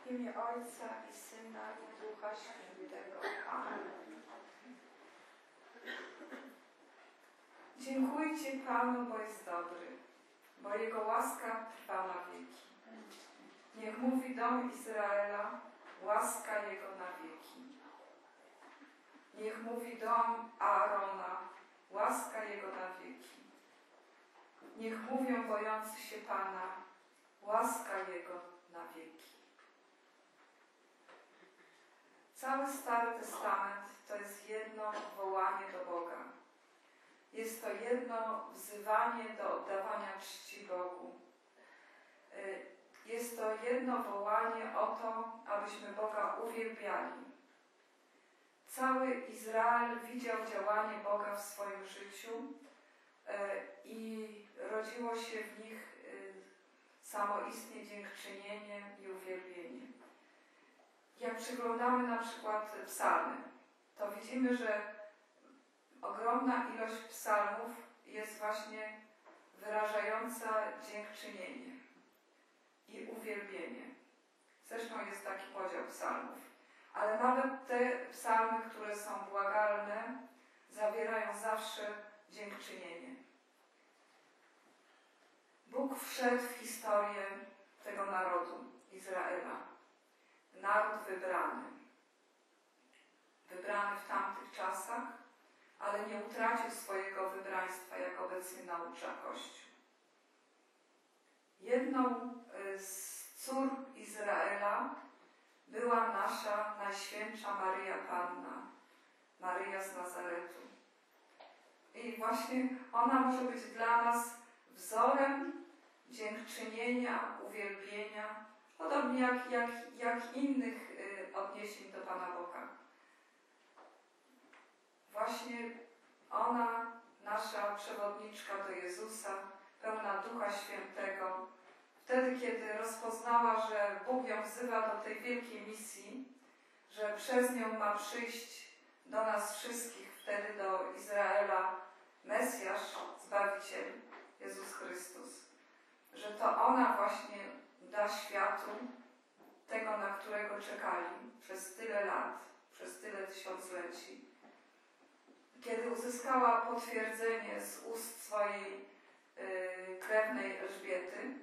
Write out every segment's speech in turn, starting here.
W imię Ojca i Syna i Ducha Świętego. Amen. Dziękujcie Panu, bo jest dobry, bo Jego łaska trwa na wieki. Niech mówi dom Izraela, łaska Jego na wieki. Niech mówi dom Aarona, łaska Jego na wieki. Niech mówią bojący się Pana, łaska Jego na wieki. Cały Stary Testament to jest jedno wołanie do Boga. Jest to jedno wzywanie do oddawania czci Bogu. Jest to jedno wołanie o to, abyśmy Boga uwielbiali. Cały Izrael widział działanie Boga w swoim życiu i rodziło się w nich samoistnie dziękczynienie i uwielbienie. Jak przyglądamy na przykład psalmy, to widzimy, że ogromna ilość psalmów jest właśnie wyrażająca dziękczynienie i uwielbienie. Zresztą jest taki podział psalmów. Ale nawet te psalmy, które są błagalne, zawierają zawsze dziękczynienie. Bóg wszedł w historię tego narodu, Izraela. Naród wybrany. Wybrany w tamtych czasach, ale nie utracił swojego wybraństwa, jak obecnie naucza Kościół. Jedną z cór Izraela była nasza Najświętsza Maryja Panna, Maryja z Nazaretu. I właśnie ona może być dla nas wzorem dziękczynienia, uwielbienia, podobnie jak innych odniesień do Pana Boga. Właśnie ona, nasza przewodniczka do Jezusa, pełna Ducha Świętego, wtedy, kiedy rozpoznała, że Bóg ją wzywa do tej wielkiej misji, że przez nią ma przyjść do nas wszystkich, wtedy do Izraela, Mesjasz, Zbawiciel, Jezus Chrystus, że to ona właśnie da światu tego, na którego czekali przez tyle lat, przez tyle tysiącleci. Kiedy uzyskała potwierdzenie z ust swojej krewnej Elżbiety,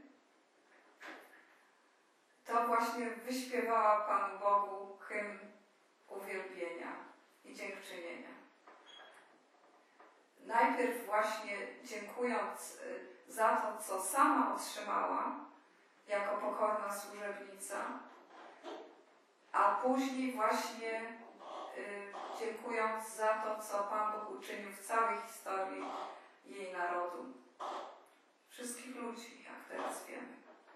to właśnie wyśpiewała Panu Bogu hymn uwielbienia i dziękczynienia. Najpierw właśnie dziękując za to, co sama otrzymała jako pokorna służebnica, a później właśnie dziękując za to, co Pan Bóg uczynił w całej historii jej narodu. Wszystkich ludzi, jak teraz wiemy.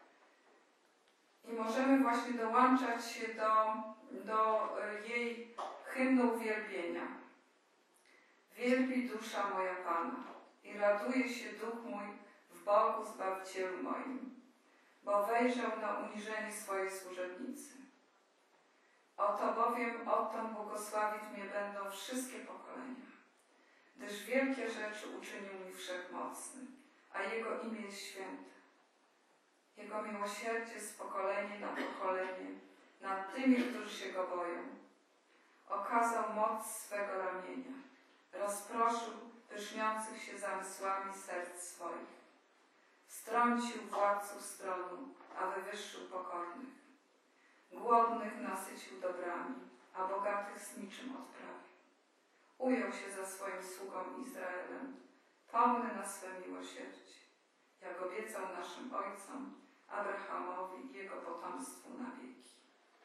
I możemy właśnie dołączać się do jej hymnu uwielbienia. Wielbi dusza moja Pana i raduje się duch mój w Bogu Zbawicielu moim, bo wejrzał na uniżenie swojej służebnicy. Oto bowiem odtąd błogosławić mnie będą wszystkie pokolenia, gdyż wielkie rzeczy uczynił mi Wszechmocny, a Jego imię jest święte. Jego miłosierdzie z pokolenia na pokolenie nad tymi, którzy się Go boją. Okazał moc swego ramienia, rozproszył pyszniących się zamysłami serc swoich. Strącił władców z tronu, a wywyższył pokornych. Głodnych nasycił dobrami, a bogatych z niczym odprawił. Ujął się za swoim sługą Izraelem, pomny na swe miłosierdzie, jak obiecał naszym ojcom, Abrahamowi i jego potomstwu na wieki.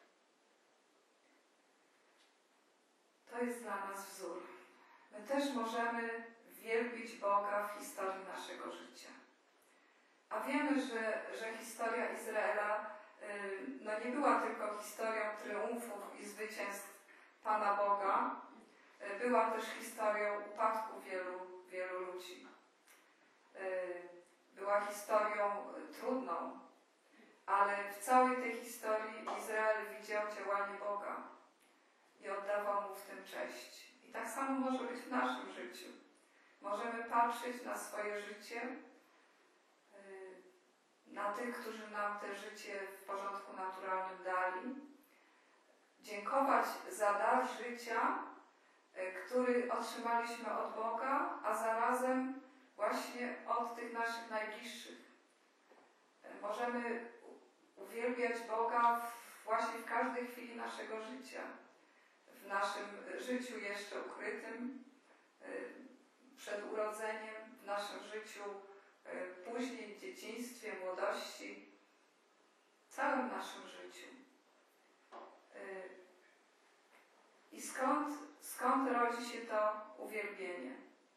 To jest dla nas wzór. My też możemy wielbić Boga w historii naszego życia. A wiemy, że historia Izraela nie była tylko historią triumfów i zwycięstw Pana Boga, była też historią upadku wielu ludzi. Była historią trudną, ale w całej tej historii Izrael widział działanie Boga i oddawał Mu w tym cześć. I tak samo może być w naszym życiu. Możemy patrzeć na swoje życie na tych, którzy nam te życie w porządku naturalnym dali. Dziękować za dar życia, który otrzymaliśmy od Boga, a zarazem właśnie od tych naszych najbliższych. Możemy uwielbiać Boga właśnie w każdej chwili naszego życia. W naszym życiu jeszcze ukrytym, przed urodzeniem, w naszym życiu później, w dzieciństwie, młodości, w całym naszym życiu. I skąd rodzi się to uwielbienie?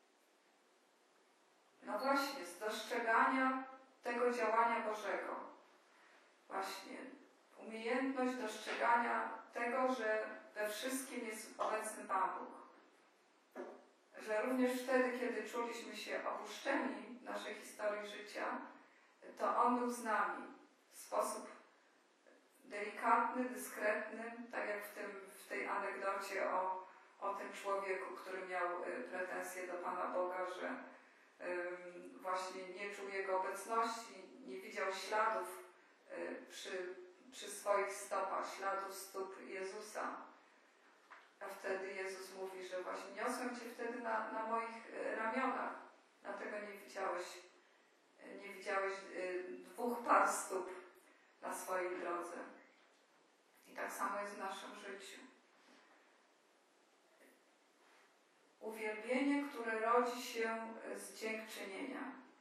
No właśnie, z dostrzegania tego działania Bożego. Właśnie umiejętność dostrzegania tego, że we wszystkim jest obecny Pan Bóg. Że również wtedy, kiedy czuliśmy się opuszczeni w naszej historii życia, to On był z nami w sposób delikatny, dyskretny, tak jak w tej anegdocie o tym człowieku, który miał pretensje do Pana Boga, że właśnie nie czuł Jego obecności, nie widział śladów przy swoich stopach, śladów stóp Jezusa. A wtedy Jezus mówi, że właśnie niosłem Cię wtedy na moich ramionach, dlatego nie widziałeś 2 par stóp na swojej drodze. I tak samo jest w naszym życiu. Uwielbienie, które rodzi się z dziękczynienia.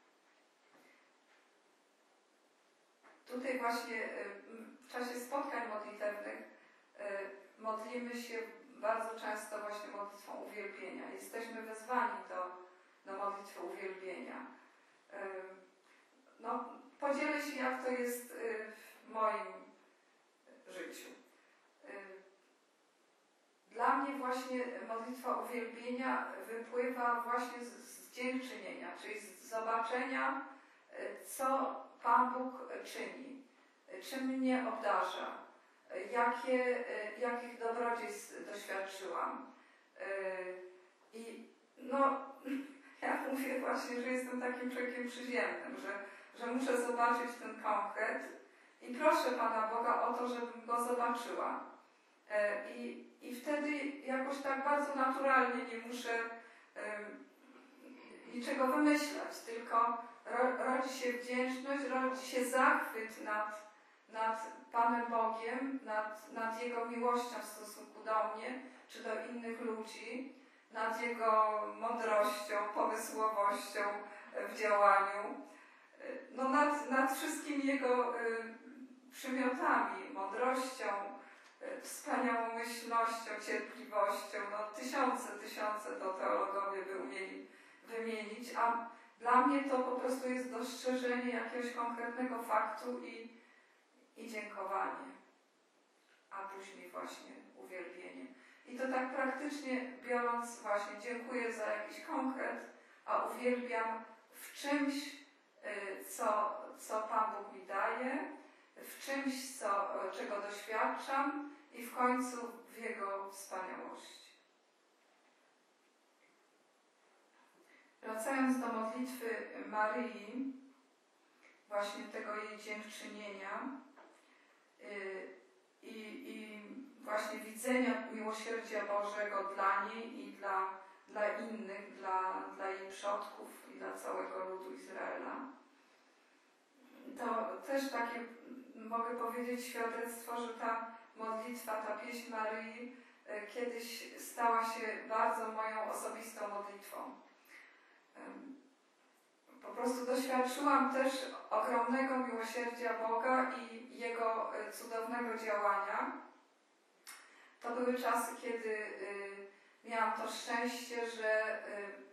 Tutaj właśnie w czasie spotkań modlitewnych modlimy się bardzo często właśnie modlitwą uwielbienia. Jesteśmy wezwani do modlitwy uwielbienia. No, podzielę się, jak to jest w moim życiu. Dla mnie właśnie modlitwa uwielbienia wypływa właśnie z dziękczynienia, czyli z zobaczenia, co Pan Bóg czyni, czym mnie obdarza, jakich dobrodziejstw doświadczyłam. I no, ja mówię właśnie, że jestem takim człowiekiem przyziemnym, że muszę zobaczyć ten konkret i proszę Pana Boga o to, żebym go zobaczyła. I wtedy jakoś tak bardzo naturalnie nie muszę niczego wymyślać, tylko rodzi się wdzięczność, rodzi się zachwyt nad Panem Bogiem, nad Jego miłością w stosunku do mnie, czy do innych ludzi, nad Jego mądrością, pomysłowością w działaniu, no nad wszystkimi Jego przymiotami, mądrością, wspaniałomyślnością, cierpliwością, no tysiące to teologowie by umieli wymienić, a dla mnie to po prostu jest dostrzeżenie jakiegoś konkretnego faktu i dziękowanie, a później właśnie uwielbienie. I to tak praktycznie biorąc właśnie dziękuję za jakiś konkret, a uwielbiam w czymś, co Pan Bóg mi daje, w czymś, czego doświadczam i w końcu w Jego wspaniałości. Wracając do modlitwy Maryi, właśnie tego jej dziękczynienia i właśnie widzenia miłosierdzia Bożego dla niej i dla innych, dla jej przodków i dla całego ludu Izraela. To też takie, mogę powiedzieć, świadectwo, że ta modlitwa, ta pieśń Maryi kiedyś stała się bardzo moją osobistą modlitwą. Po prostu doświadczyłam też ogromnego miłosierdzia Boga i Jego cudownego działania. To były czasy, kiedy miałam to szczęście, że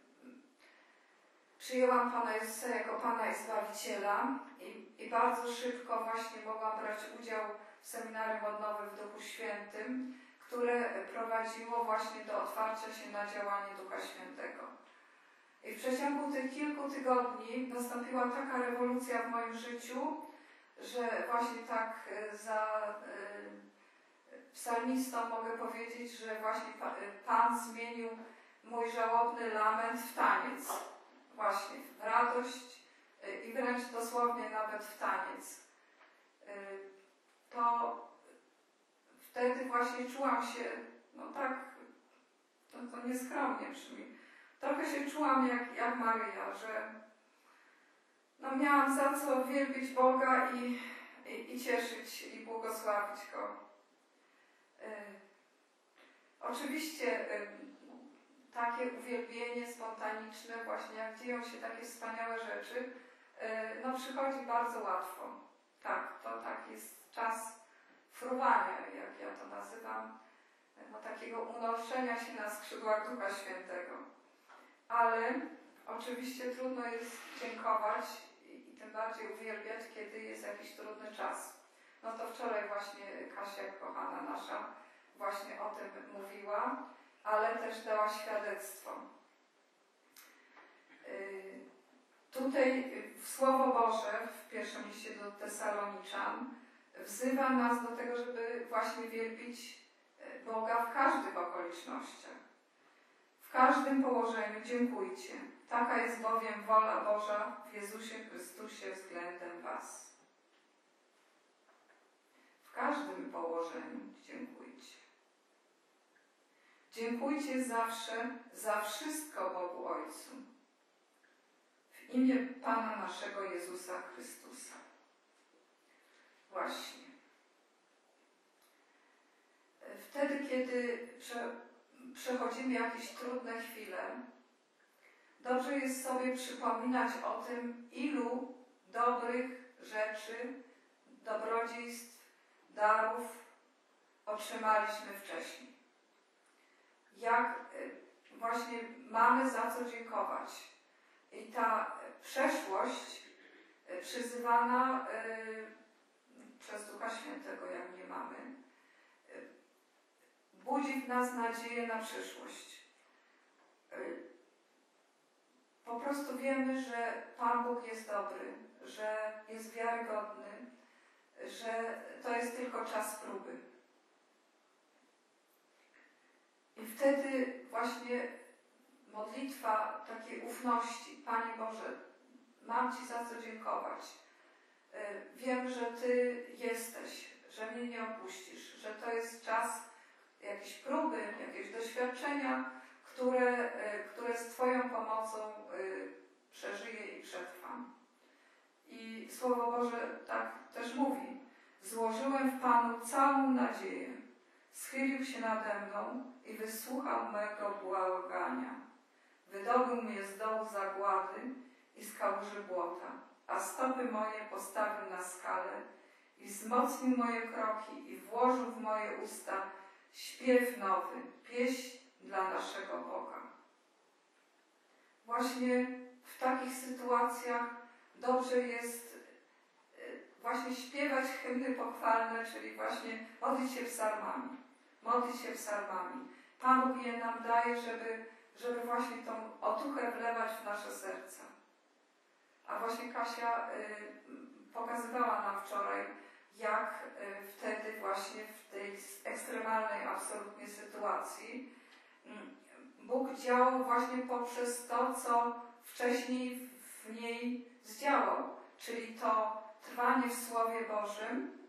przyjęłam Pana Jezusa jako Pana i Zbawiciela i bardzo szybko właśnie mogłam brać udział w seminarium odnowy w Duchu Świętym, które prowadziło właśnie do otwarcia się na działanie Ducha Świętego. I w przeciągu tych kilku tygodni nastąpiła taka rewolucja w moim życiu, że właśnie tak za psalmistą mogę powiedzieć, że właśnie Pan zmienił mój żałobny lament w taniec. Właśnie w radość, i wręcz dosłownie nawet w taniec. To wtedy właśnie czułam się, no tak, to nieskromnie brzmi, trochę się czułam jak Maryja, że no miałam za co wielbić Boga i cieszyć i błogosławić Go. Oczywiście takie uwielbienie spontaniczne, właśnie jak dzieją się takie wspaniałe rzeczy, no przychodzi bardzo łatwo. Tak, to tak jest czas fruwania, jak ja to nazywam, no takiego unoszenia się na skrzydłach Ducha Świętego. Ale oczywiście trudno jest dziękować i tym bardziej uwielbiać, kiedy jest jakiś trudny czas. No to wczoraj właśnie Kasia, kochana nasza, właśnie o tym mówiła, ale też dała świadectwo. Tutaj Słowo Boże w pierwszym liście do Tesaloniczan wzywa nas do tego, żeby właśnie wielbić Boga w każdych okolicznościach. W każdym położeniu dziękujcie. Taka jest bowiem wola Boża w Jezusie Chrystusie względem was. W każdym położeniu dziękujcie. Dziękujcie zawsze za wszystko Bogu Ojcu. W imię Pana naszego Jezusa Chrystusa. Właśnie. Wtedy, kiedy przechodzimy jakieś trudne chwile, dobrze jest sobie przypominać o tym, ilu dobrych rzeczy, dobrodziejstw, darów otrzymaliśmy wcześniej. Jak właśnie mamy za co dziękować. I ta przeszłość przyzywana przez Ducha Świętego, jak nie mamy, budzi w nas nadzieję na przyszłość. Po prostu wiemy, że Pan Bóg jest dobry, że jest wiarygodny, że to jest tylko czas próby. I wtedy właśnie modlitwa takiej ufności. Panie Boże, mam Ci za co dziękować. Wiem, że Ty jesteś, że mnie nie opuścisz, że to jest czas jakiejś próby, jakieś doświadczenia, które z Twoją pomocą przeżyję i przetrwam. I Słowo Boże tak też mówi. Złożyłem w Panu całą nadzieję. Schylił się nade mną i wysłuchał mego błagania. Wydobył mnie z dołu zagłady i z kałuży błota, a stopy moje postawił na skalę i wzmocnił moje kroki i włożył w moje usta śpiew nowy, pieśń dla naszego Boga. Właśnie w takich sytuacjach dobrze jest właśnie śpiewać hymny pochwalne, czyli właśnie modlić się psalmami. Modlić się psalmami. Pan Bóg je nam daje, żeby właśnie tą otuchę wlewać w nasze serca. A właśnie Kasia pokazywała nam wczoraj, jak wtedy właśnie w tej ekstremalnej absolutnie sytuacji Bóg działał właśnie poprzez to, co wcześniej w niej zdziałał, czyli to trwanie w Słowie Bożym,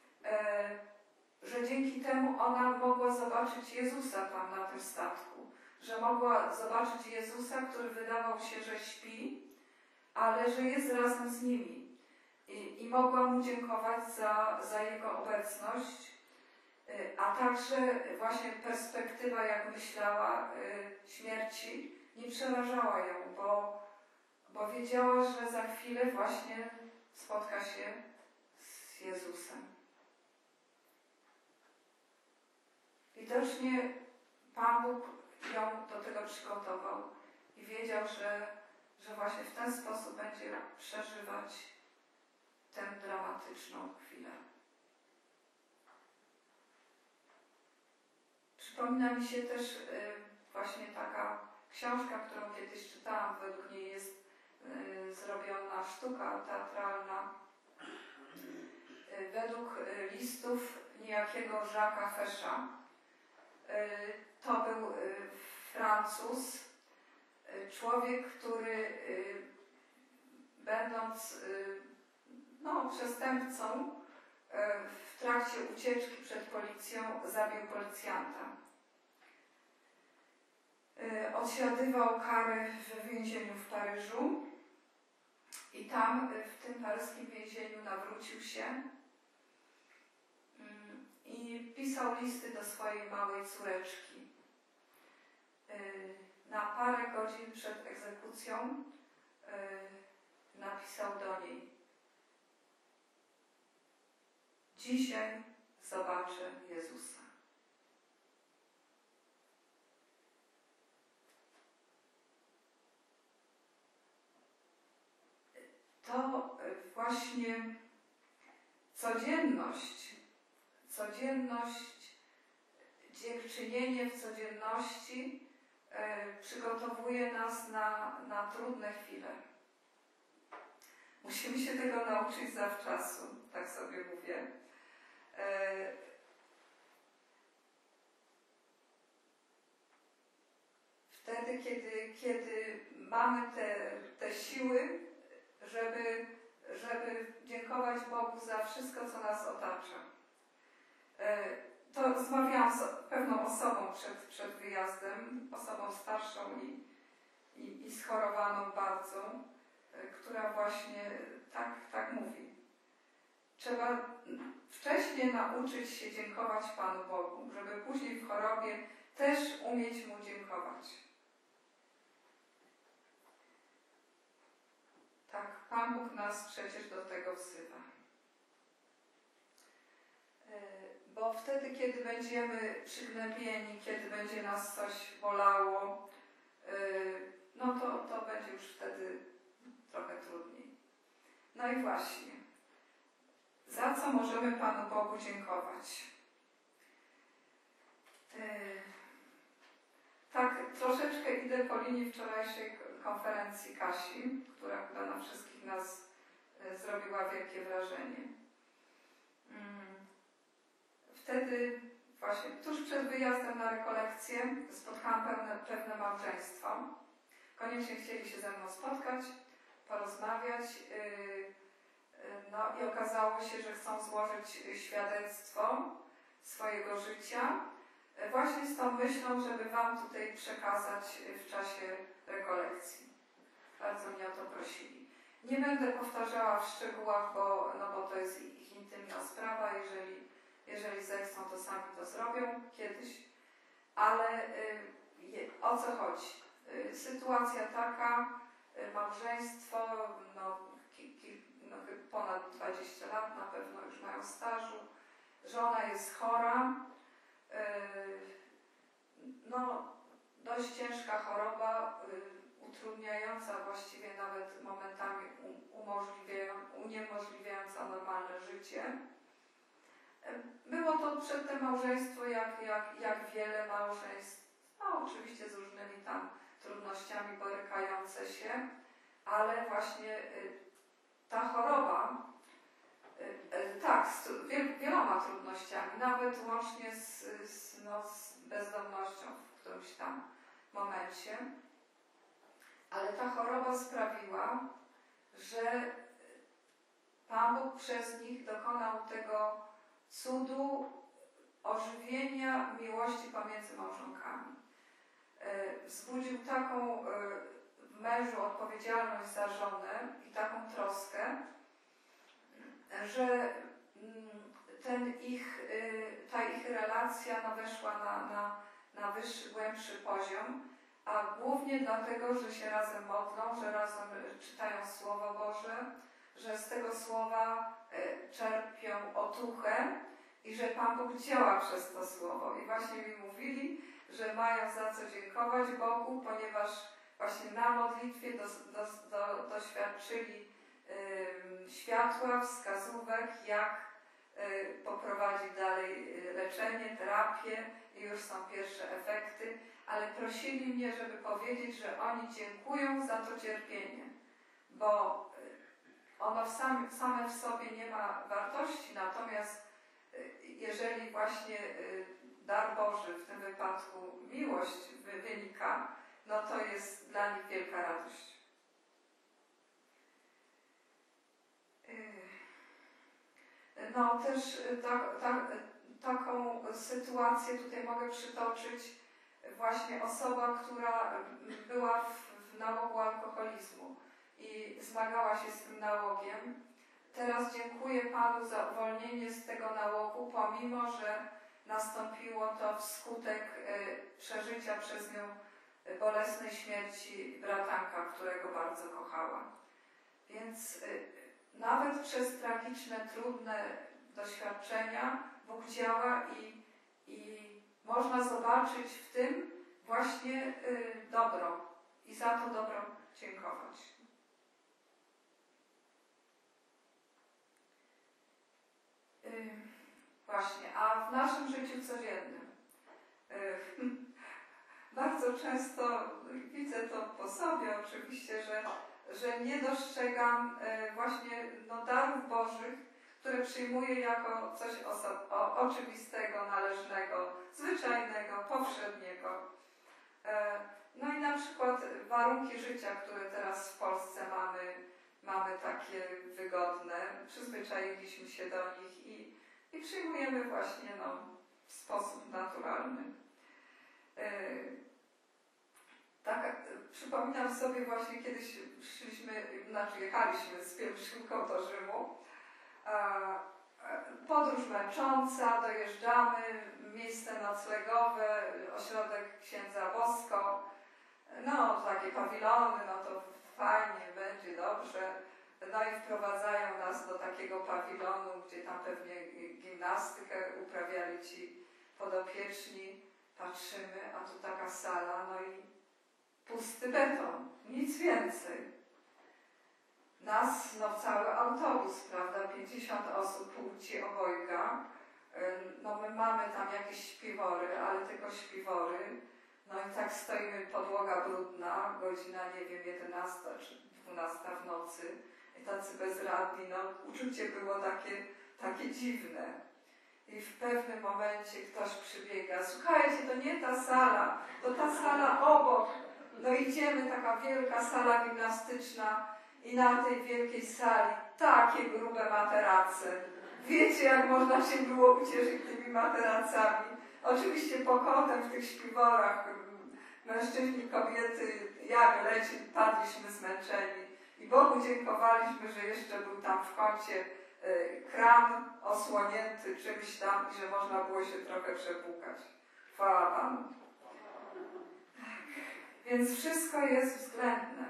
że dzięki temu ona mogła zobaczyć Jezusa tam na tym statku, że mogła zobaczyć Jezusa, który wydawał się, że śpi, ale że jest razem z nimi. I mogła Mu dziękować za Jego obecność, a także właśnie perspektywa, jak myślała, śmierci nie przerażała ją, bo wiedziała, że za chwilę właśnie spotka się z Jezusem. Widocznie Pan Bóg ją do tego przygotował i wiedział, że właśnie w ten sposób będzie przeżywać tę dramatyczną chwilę. Przypomina mi się też właśnie taka książka, którą kiedyś czytałam. Według niej jest zrobiona sztuka teatralna. Według listów niejakiego Jacques'a Fecha. To był Francuz, człowiek, który będąc przestępcą, w trakcie ucieczki przed policją zabił policjanta. Odsiadywał karę w więzieniu w Paryżu i tam, w tym paryskim więzieniu, nawrócił się i pisał listy do swojej małej córeczki. Na parę godzin przed egzekucją napisał do niej: dzisiaj zobaczę Jezusa. To właśnie codzienność, dziękczynienie w codzienności przygotowuje nas na trudne chwile. Musimy się tego nauczyć zawczasu, tak sobie mówię. Wtedy, kiedy mamy te siły, żeby dziękować Bogu za wszystko, co nas otacza. To rozmawiałam z pewną osobą przed wyjazdem, osobą starszą i schorowaną bardzo, która właśnie tak mówi. Trzeba wcześniej nauczyć się dziękować Panu Bogu, żeby później w chorobie też umieć Mu dziękować. Tak, Pan Bóg nas przecież do tego wzywa. Bo wtedy, kiedy będziemy przygnębieni, kiedy będzie nas coś bolało, to będzie już wtedy trochę trudniej. No i właśnie, za co możemy Panu Bogu dziękować? Tak, troszeczkę idę po linii wczorajszej konferencji Kasi, która chyba na wszystkich nas zrobiła wielkie wrażenie. Wtedy właśnie tuż przed wyjazdem na rekolekcję spotkałam pewne małżeństwo. Koniecznie chcieli się ze mną spotkać, porozmawiać. I okazało się, że chcą złożyć świadectwo swojego życia właśnie z tą myślą, żeby Wam tutaj przekazać w czasie rekolekcji. Bardzo mnie o to prosili. Nie będę powtarzała w szczegółach, bo to jest ich intymna sprawa. Jeżeli zechcą, to sami to zrobią kiedyś. Ale o co chodzi? Sytuacja taka, małżeństwo, ponad 20 lat na pewno już mają stażu. Żona jest chora. Dość ciężka choroba, utrudniająca, właściwie nawet momentami uniemożliwiająca normalne życie. Było to przedtem małżeństwo jak wiele małżeństw, oczywiście z różnymi tam trudnościami borykające się, ale właśnie ta choroba, z wieloma trudnościami, nawet łącznie z bezdomnością w którymś tam momencie, ale ta choroba sprawiła, że Pan Bóg przez nich dokonał tego cudu ożywienia miłości pomiędzy małżonkami. Wzbudził taką w mężu odpowiedzialność za żonę i taką troskę, że ta ich relacja weszła na wyższy, głębszy poziom, a głównie dlatego, że się razem modlą, że razem czytają Słowo Boże, że z tego Słowa czerpią otuchę i że Pan Bóg działa przez to Słowo. I właśnie mi mówili, że mają za co dziękować Bogu, ponieważ właśnie na modlitwie doświadczyli światła, wskazówek, jak poprowadzić dalej leczenie, terapię i już są pierwsze efekty, ale prosili mnie, żeby powiedzieć, że oni dziękują za to cierpienie, bo ono same w sobie nie ma wartości, natomiast jeżeli właśnie dar Boży, w tym wypadku miłość wynika, to jest dla nich wielka radość. no też taką sytuację tutaj mogę przytoczyć. Właśnie osoba, która była w nałogu alkoholizmu i zmagała się z tym nałogiem. Teraz dziękuję Panu za uwolnienie z tego nałogu, pomimo że nastąpiło to wskutek przeżycia przez nią bolesnej śmierci bratanka, którego bardzo kochała. Więc nawet przez tragiczne, trudne doświadczenia Bóg działa i można zobaczyć w tym właśnie dobro i za to dobro dziękować. Właśnie, a w naszym życiu codziennym bardzo często widzę to po sobie oczywiście, że nie dostrzegam właśnie darów Bożych, które przyjmuję jako coś oczywistego, należnego, zwyczajnego, powszedniego. No i na przykład warunki życia, które teraz w Polsce mamy takie wygodne, przyzwyczailiśmy się do nich i przyjmujemy właśnie w sposób naturalny. Tak, przypominam sobie właśnie kiedyś jechaliśmy z pielgrzymką do Rzymu. Podróż męcząca, dojeżdżamy, miejsce noclegowe, ośrodek księdza Bosko. No, takie pawilony, no to fajnie, będzie dobrze. No i wprowadzają nas do takiego pawilonu, gdzie tam pewnie gimnastykę uprawiali ci podopieczni. Patrzymy, a tu taka sala, no i pusty beton, nic więcej. Nas, cały autobus, prawda, 50 osób, płci obojga. No my mamy tam jakieś śpiwory, ale tylko śpiwory. No i tak stoimy, podłoga brudna, godzina, nie wiem, 11 czy 12 w nocy. I tacy bezradni, uczucie było takie dziwne. I w pewnym momencie ktoś przybiega. Słuchajcie, to nie ta sala, to ta sala obok. No idziemy, taka wielka sala gimnastyczna i na tej wielkiej sali takie grube materace. Wiecie, jak można się było ucieszyć tymi materacami. Oczywiście pokotem w tych śpiworach mężczyźni, kobiety, jak leci, padliśmy zmęczeni. I Bogu dziękowaliśmy, że jeszcze był tam w kącie kran osłonięty czymś tam i że można było się trochę przepłukać. Chwała Panu. Tak. Więc wszystko jest względne.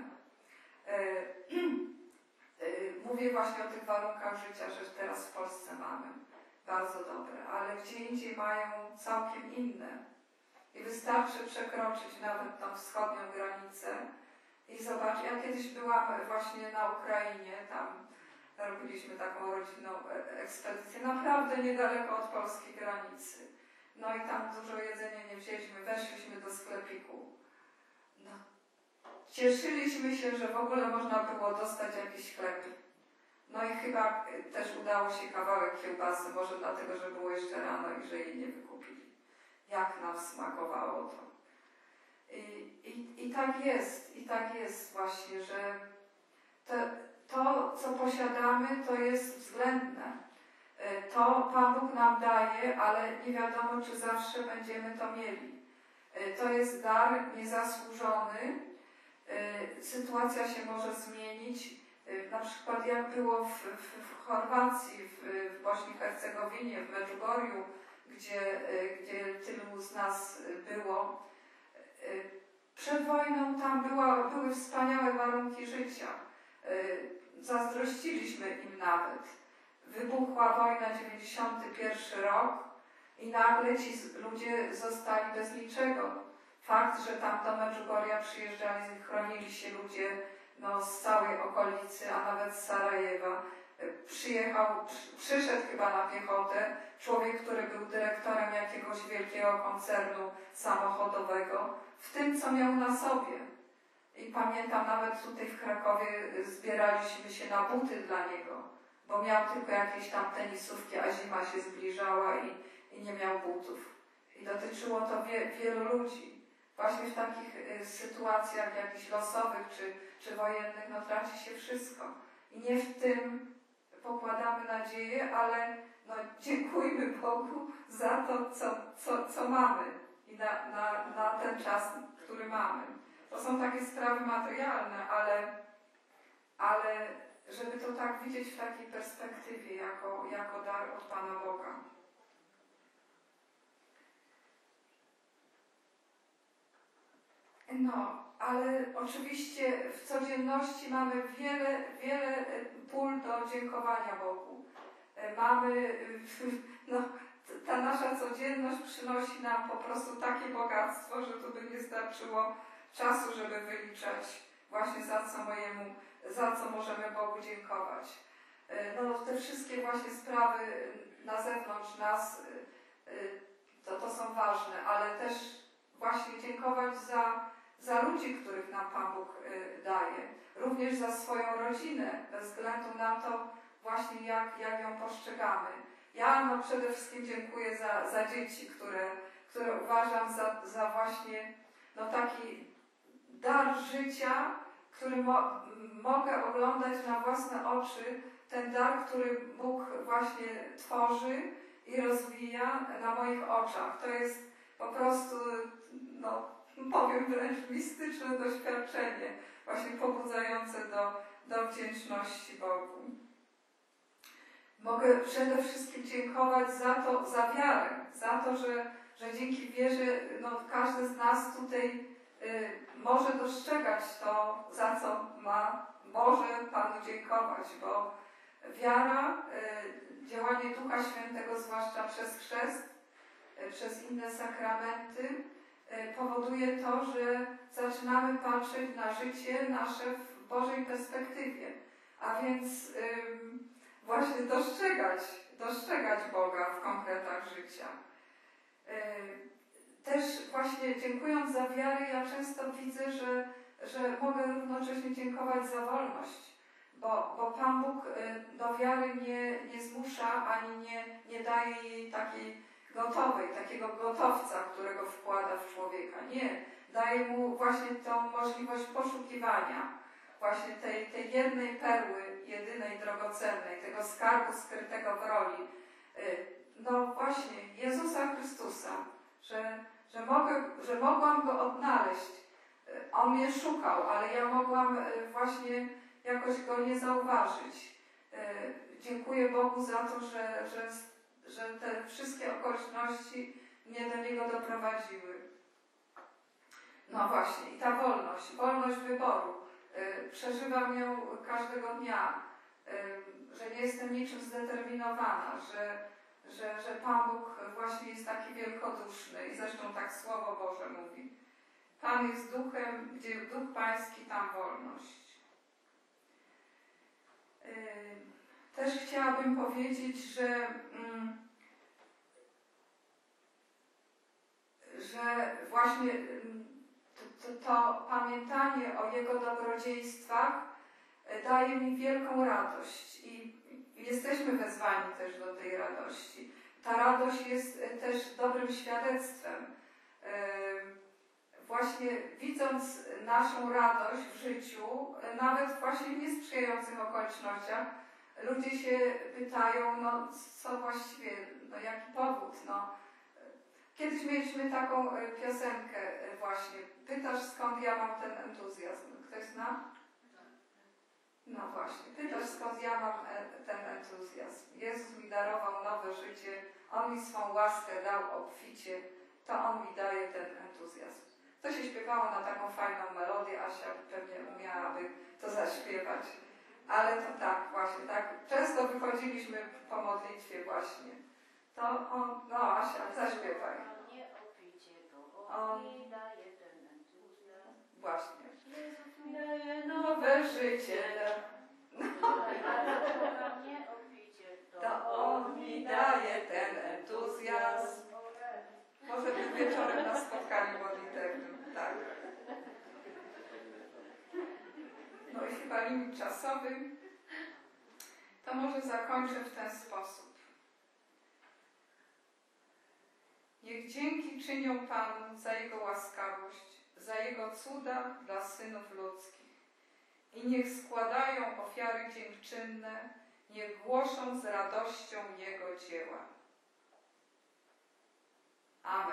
Mówię właśnie o tych warunkach życia, że teraz w Polsce mamy bardzo dobre, ale gdzie indziej mają całkiem inne. I wystarczy przekroczyć nawet tą wschodnią granicę i zobaczyć. Ja kiedyś byłam właśnie na Ukrainie, tam robiliśmy taką rodzinną ekspedycję, naprawdę niedaleko od polskiej granicy. No i tam dużo jedzenia nie wzięliśmy, weszliśmy do sklepiku. No, cieszyliśmy się, że w ogóle można było dostać jakiś chleb. No i chyba też udało się kawałek kiełbasy, może dlatego, że było jeszcze rano i że jej nie wykupili. Jak nam smakowało to. I tak jest właśnie, że to, co posiadamy, to jest względne. To Pan Bóg nam daje, ale nie wiadomo, czy zawsze będziemy to mieli. To jest dar niezasłużony. Sytuacja się może zmienić. Na przykład jak było w Chorwacji, w Bośni i Hercegowinie, w Medjugorju, gdzie tylu z nas było. Przed wojną tam były wspaniałe warunki życia. Zazdrościliśmy im nawet. Wybuchła wojna, 91 rok i nagle ci ludzie zostali bez niczego. Fakt, że tam do Medjugorja przyjeżdżali, chronili się ludzie z całej okolicy, a nawet z Sarajewa. Przyszedł chyba na piechotę człowiek, który był dyrektorem jakiegoś wielkiego koncernu samochodowego, w tym, co miał na sobie. I pamiętam, nawet tutaj w Krakowie zbieraliśmy się na buty dla niego, bo miał tylko jakieś tam tenisówki, a zima się zbliżała i nie miał butów. I dotyczyło to wielu ludzi. Właśnie w takich sytuacjach jakichś losowych czy wojennych traci się wszystko. I nie w tym pokładamy nadzieję, ale no, dziękujmy Bogu za to, co mamy i na ten czas, który mamy. To są takie sprawy materialne, ale żeby to tak widzieć w takiej perspektywie, jako dar od Pana Boga. No, ale oczywiście w codzienności mamy wiele pól do dziękowania Bogu. Mamy, no, ta nasza codzienność przynosi nam po prostu takie bogactwo, że tu by nie starczyło czasu, żeby wyliczać właśnie za co możemy Bogu dziękować. No, te wszystkie właśnie sprawy na zewnątrz nas, to są ważne, ale też właśnie dziękować za ludzi, których nam Pan Bóg daje. Również za swoją rodzinę, bez względu na to właśnie jak ją postrzegamy. Ja przede wszystkim dziękuję za dzieci, które uważam za właśnie taki dar życia, który mogę oglądać na własne oczy, ten dar, który Bóg właśnie tworzy i rozwija na moich oczach. To jest po prostu, powiem wręcz mistyczne doświadczenie, właśnie pobudzające do wdzięczności Bogu. Mogę przede wszystkim dziękować za wiarę, za to, że dzięki wierze każdy z nas tutaj może dostrzegać to, za co może Panu dziękować, bo wiara, działanie Ducha Świętego, zwłaszcza przez chrzest, przez inne sakramenty, powoduje to, że zaczynamy patrzeć na życie nasze w Bożej perspektywie, a więc właśnie dostrzegać Boga w konkretach życia. Też właśnie dziękując za wiarę, ja często widzę, że mogę równocześnie dziękować za wolność, bo Pan Bóg do wiary nie zmusza, ani nie daje jej takiej takiego gotowca, którego wkłada w człowieka. Nie, daje mu właśnie tą możliwość poszukiwania właśnie tej jednej perły, jedynej, drogocennej, tego skarbu skrytego w roli. Właśnie Jezusa Chrystusa, że mogłam Go odnaleźć. On mnie szukał, ale ja mogłam właśnie jakoś Go nie zauważyć. Dziękuję Bogu za to, że te wszystkie okoliczności mnie do Niego doprowadziły. No właśnie, i ta wolność wyboru. Przeżywam ją każdego dnia, że nie jestem niczym zdeterminowana, że Pan Bóg właśnie jest taki wielkoduszny i zresztą tak Słowo Boże mówi. Pan jest duchem, gdzie duch Pański, tam wolność. Też chciałabym powiedzieć, że właśnie to pamiętanie o Jego dobrodziejstwach daje mi wielką radość i jesteśmy wezwani też do tej radości. Ta radość jest też dobrym świadectwem. Właśnie widząc naszą radość w życiu, nawet właśnie w niesprzyjających okolicznościach, ludzie się pytają, co właściwie, jaki powód, Kiedyś mieliśmy taką piosenkę właśnie, pytasz skąd ja mam ten entuzjazm. Ktoś zna? No właśnie, pytasz skąd ja mam ten entuzjazm. Jezus mi darował nowe życie, On mi swą łaskę dał obficie, to On mi daje ten entuzjazm. To się śpiewało na taką fajną melodię, Asia pewnie umiałaby to zaśpiewać. Ale to tak właśnie, tak często wychodziliśmy po modlitwie właśnie. To Asia, zaśpiewaj. On mi daje ten entuzjazm. Właśnie. Jezus mi daje nowe życie. To On mi daje ten entuzjazm. Może być wieczorem na spotkaniu modlitewnym, tak. No i chyba limit czasowy. To może zakończę w ten sposób. Niech dzięki czynią Panu za Jego łaskawość, za Jego cuda dla synów ludzkich. I niech składają ofiary dziękczynne, niech głoszą z radością Jego dzieła. Amen.